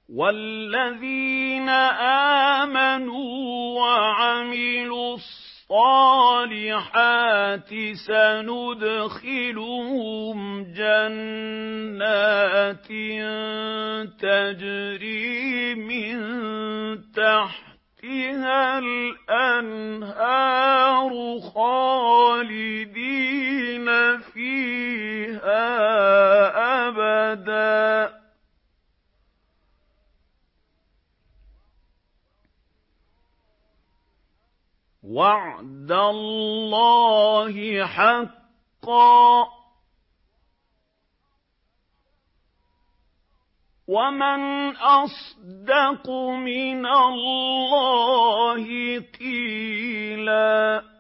وَالَّذِينَ آمَنُوا وَعَمِلُوا الصَّالِحَاتِ سَنُدْخِلُهُمْ جَنَّاتٍ تَجْرِي مِن تَحْتِهَا الْأَنْهَارُ خَالِدِينَ فِيهَا أَبَدًا ۖ وَعْدَ اللَّهِ حَقًّا ۚ وَمَنْ أَصْدَقُ مِنَ اللَّهِ قِيلًا